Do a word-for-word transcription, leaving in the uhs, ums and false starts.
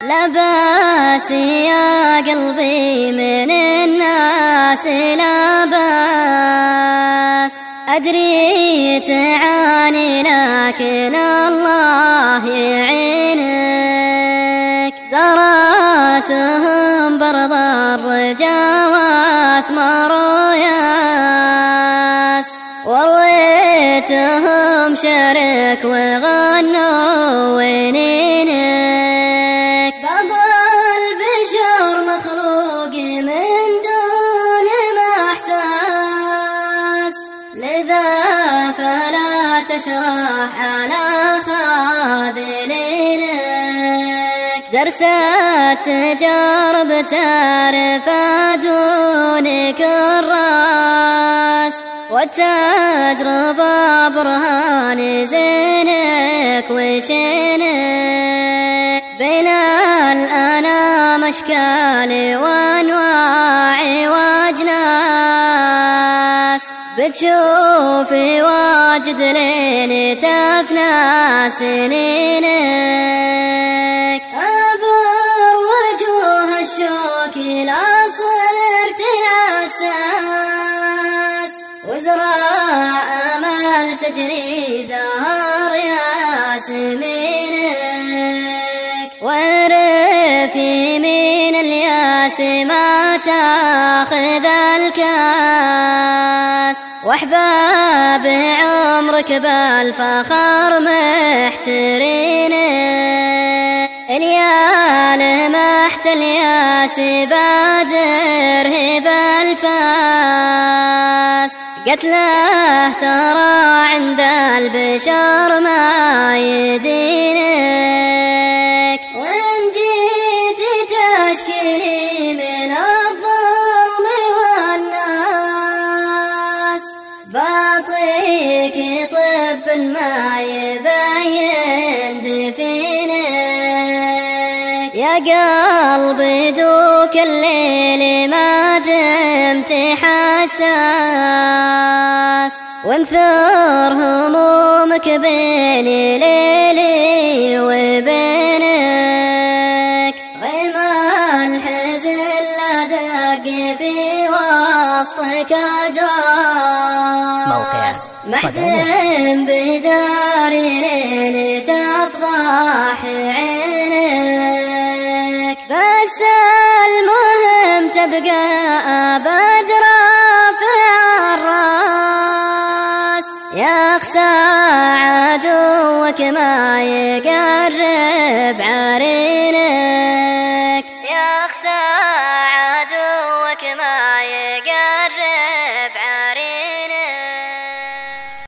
لا باس يا قلبي من الناس لا باس، أدري تعاني لكن الله يعينك. زرعتهم برض الرجا واثمر ياس، ورويتهم شرك وغنوا ونينك. بعض البشر مخلوق من دون محساس، لذا فلا تشرح على خاذلينك. درس التجارب تعرف دون كراس، والتجربة برهان زينك وشينك. بين الأنام أشكال وأنواع وأجناس، بتشوفي واجد لين تفنى سنينك. عبر وجوه الشوك لا صرت عساس، وزرع أمل تجري زهر ياسمينك. واعرف يمين الياس ما تاخذ الكاس، واحباب عمرك بالفخر محترينك. اليال محت الياس بادره بالفاس، قتله ترى عند البشر ما يدينك. وإن جيت تشكيلي من الظلم والناس، بعطيك طب ما يبين دفينك. يا قلبي دوك الليل ما دمت حساس، وانثر همومك بين ليلي وبينك. غيم الحزن لا دق في وسطك أجراس، موقع محتم بداري لين تفضح عينك. بس المهم تبقى أبد رافع الراس، يخسى عدوك ما يقرب عرينك. يخسى عدوك ما